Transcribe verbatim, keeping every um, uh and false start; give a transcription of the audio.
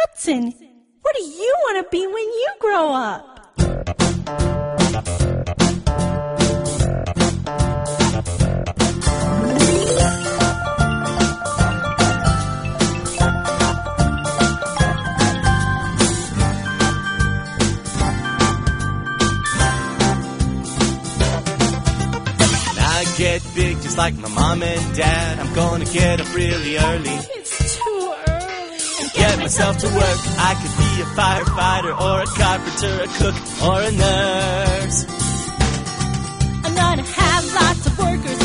Hudson, what do you want to be when you grow up? Get big just like my mom and dad. I'm gonna get up really early. It's too early. And get myself to work. I could be a firefighter or a carpenter, a cook or a nurse. I'm gonna have lots of workers